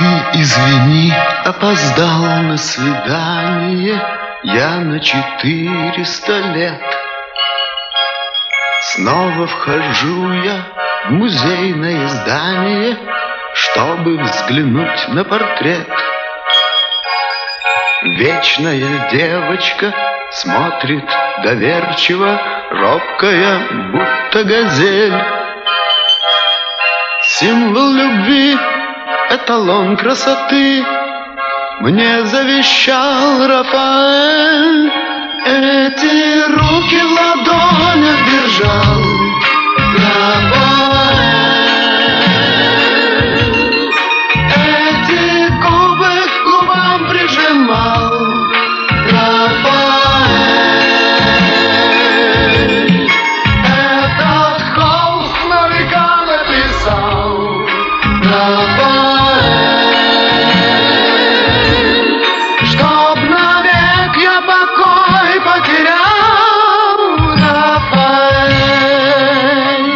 Ты извини, опоздал на свидание я на 400 лет. Снова вхожу я в музейное здание, чтобы взглянуть на портрет. Вечная девочка смотрит доверчиво, робкая, будто газель. Символ любви, эталон красоты мне завещал Рафаэль. Эти руки в ладонях держал Рафаэль. Эти губы к губам прижимал Рафаэль. Этот холст на века написал Рафаэль. Чтоб навек я покой потерял, Рафаэль.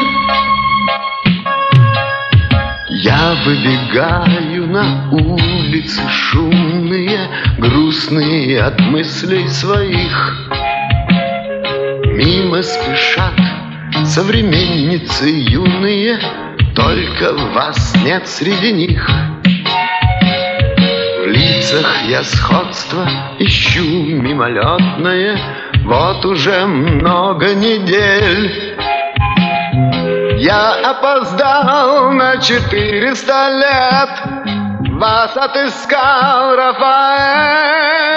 Я выбегаю на улицы шумные, грустные от мыслей своих. Мимо спешат современницы юные, только вас нет среди них. В лицах я сходство ищу мимолетное, вот уже много недель. Я опоздал на 400 лет, вас отыскал Рафаэль.